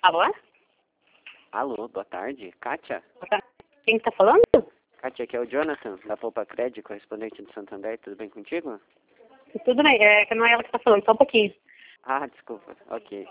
Alô? Alô, boa tarde. Kátia? Quem está falando? Kátia, aqui é o Jonathan, da Poupa Cred, correspondente do Santander. Tudo bem contigo? Tudo bem, é que não é ela que está falando, só um pouquinho. Ah, desculpa. Ok.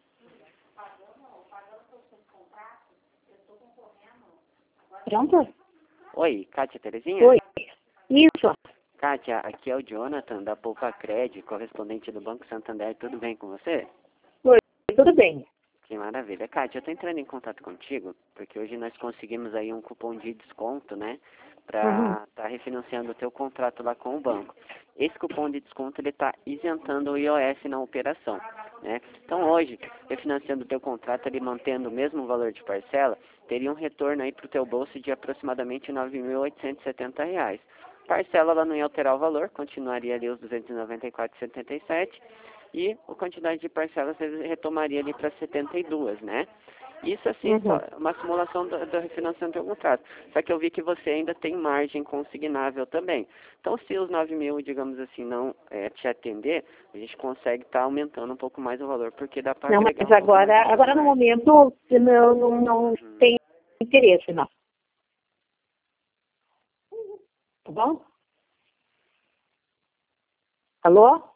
Pronto? Oi, Kátia Terezinha? Oi. Isso. Kátia, aqui é o Jonathan, da Poupa Cred, correspondente do Banco Santander. Tudo bem com você? Oi, tudo bem. Que maravilha. Kátia, eu estou entrando em contato contigo, porque hoje nós conseguimos aí um cupom de desconto, né? Para estar refinanciando o teu contrato lá com o banco. Esse cupom de desconto, ele está isentando o IOF na operação, né? Então hoje, refinanciando o teu contrato, ele mantendo o mesmo valor de parcela, teria um retorno aí para o teu bolso de aproximadamente R$ 9.870. Parcela ela não ia alterar o valor, continuaria ali os R$ 294,77 e a quantidade de parcelas ele retomaria ali para 72, né? Isso assim, só uma simulação do refinanciamento do contrato. Só que eu vi que você ainda tem margem consignável também. Então, se os 9.000, digamos assim, não te atender, a gente consegue estar aumentando um pouco mais o valor, porque dá para Não, agregar mas um pouco mais de agora no margem. momento não tem interesse, não. Tá bom? Alô?